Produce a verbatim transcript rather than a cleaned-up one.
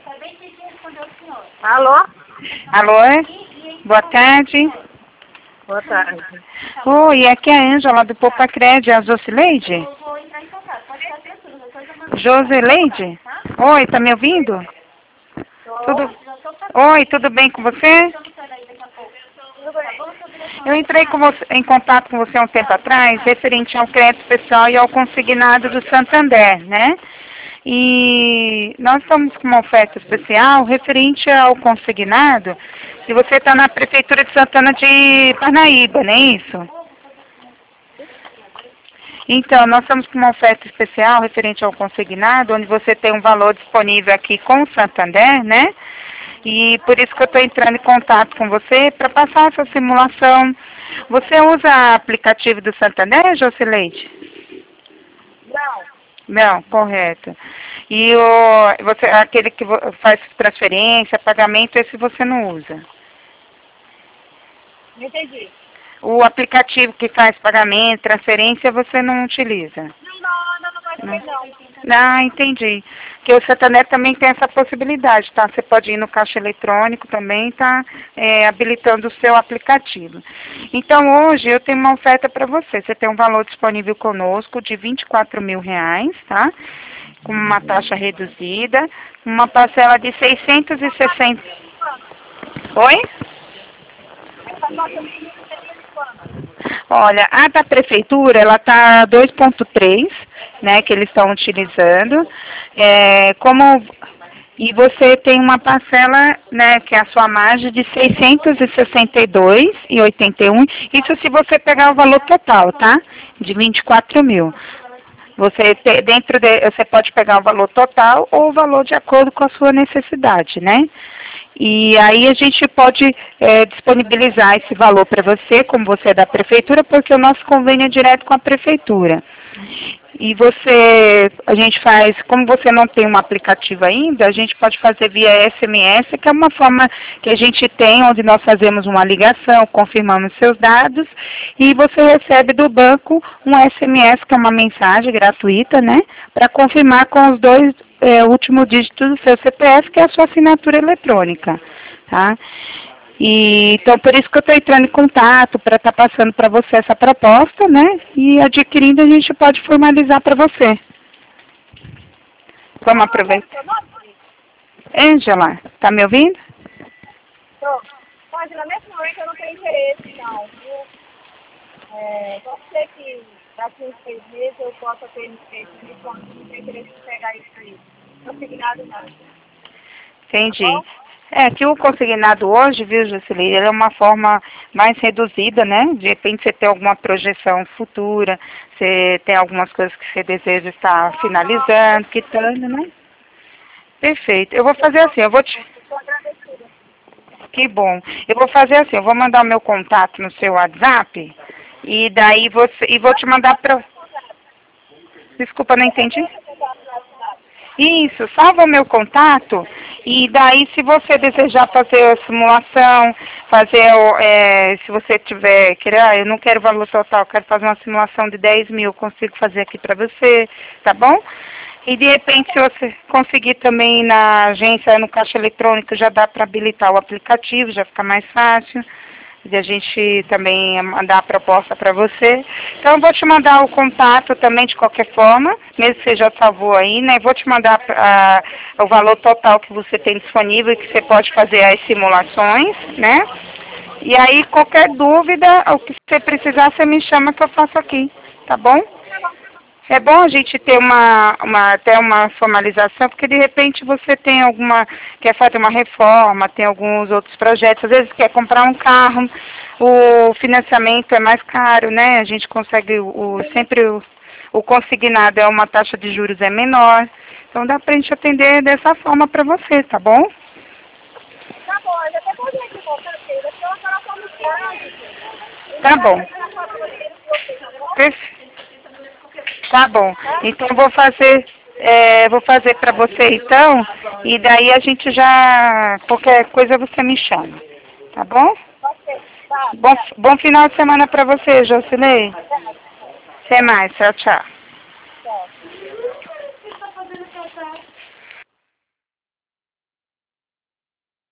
Alô? Alô? Boa tarde. Boa tarde. Oi, aqui é a Ângela do Poupa Cred, a Josileide? Josileide? Oi, tá me ouvindo? Tudo... Oi, tudo bem com você? Eu entrei com você, em contato com você há um tempo atrás, referente ao crédito pessoal e ao consignado do Santander, né? E nós estamos com uma oferta especial referente ao consignado, e você está na Prefeitura de Santana de Parnaíba, não é isso? Então, nós estamos com uma oferta especial referente ao consignado, onde você tem um valor disponível aqui com o Santander, né? E por isso que eu estou entrando em contato com você para passar essa simulação. Você usa aplicativo do Santander, Josileide? Não. Não, correto. E o, você, aquele que faz transferência, pagamento, esse você não usa? Não entendi. O aplicativo que faz pagamento, transferência, você não utiliza? Não, não, não, não vai ter não. Ah, entendi. Porque o Santander também tem essa possibilidade, tá? Você pode ir no caixa eletrônico também, tá? É, habilitando o seu aplicativo. Então, hoje eu tenho uma oferta para você. Você tem um valor disponível conosco de vinte e quatro mil reais, tá? Com uma taxa reduzida, uma parcela de seiscentos e sessenta... Oi? Olha, a da prefeitura, ela está dois ponto três, né, que eles estão utilizando. É, como, e você tem uma parcela, né, que é a sua margem de seiscentos e sessenta e dois reais e oitenta e um centavos. Isso se você pegar o valor total, tá? De vinte e quatro mil. Você te, dentro de, você pode pegar o valor total ou o valor de acordo com a sua necessidade, né? E aí a gente pode é, disponibilizar esse valor para você, como você é da prefeitura, porque o nosso convênio é direto com a prefeitura. E você, a gente faz, como você não tem um aplicativo ainda, a gente pode fazer via S M S, que é uma forma que a gente tem, onde nós fazemos uma ligação, confirmamos seus dados, e você recebe do banco um S M S, que é uma mensagem gratuita, né, para confirmar com os dois é, últimos dígitos do seu C P F, que é a sua assinatura eletrônica, tá? E, então, por isso que eu estou entrando em contato, para estar tá passando para você essa proposta, né? E adquirindo, a gente pode formalizar para você. Vamos aproveitar. Ângela, tá me ouvindo? Tô. Mas, na mesma hora que eu não tenho interesse, não, viu? É, pode ser que daqui uns seis meses eu possa ter interesse nisso, não tenho interesse em pegar isso aí. Não consegui nada, não. Entendi. Tá bom? É, que o consignado hoje, viu, Jocely, ele é uma forma mais reduzida, né? De repente você tem alguma projeção futura, você tem algumas coisas que você deseja estar finalizando, quitando, né? Perfeito. Eu vou fazer assim, eu vou te... Estou agradecida. Que bom. Eu vou fazer assim, eu vou mandar o meu contato no seu WhatsApp, e daí você... E vou te mandar para... Desculpa, não entendi. Isso, salva o meu contato e daí se você desejar fazer a simulação, fazer, o, é, se você tiver, querer, ah, eu não quero valor total, quero fazer uma simulação de dez mil, consigo fazer aqui para você, tá bom? E de repente se você conseguir também ir na agência, no caixa eletrônico, já dá para habilitar o aplicativo, já fica mais fácil. De a gente também mandar a proposta para você. Então, eu vou te mandar o contato também de qualquer forma, mesmo que você já salvou aí, né? Vou te mandar a, o valor total que você tem disponível e que você pode fazer as simulações, né? E aí, qualquer dúvida, o que você precisar, você me chama que eu faço aqui, tá bom? É bom a gente ter uma, uma, até uma formalização, porque de repente você tem alguma, quer fazer uma reforma, tem alguns outros projetos, às vezes quer comprar um carro, o financiamento é mais caro, né? A gente consegue, o, sempre o, o consignado é uma taxa de juros é menor, então dá pra gente atender dessa forma para você, tá bom? Tá bom, eu até vou aqui voltar, porque eu vou falar com a mensagem. Tá bom. Perfeito. Tá bom. Então eu vou fazer, é, vou fazer para você então, e daí a gente já, qualquer coisa você me chama. Tá bom? Bom, bom final de semana para você, Jocely. Até mais, tchau, tchau. Tchau.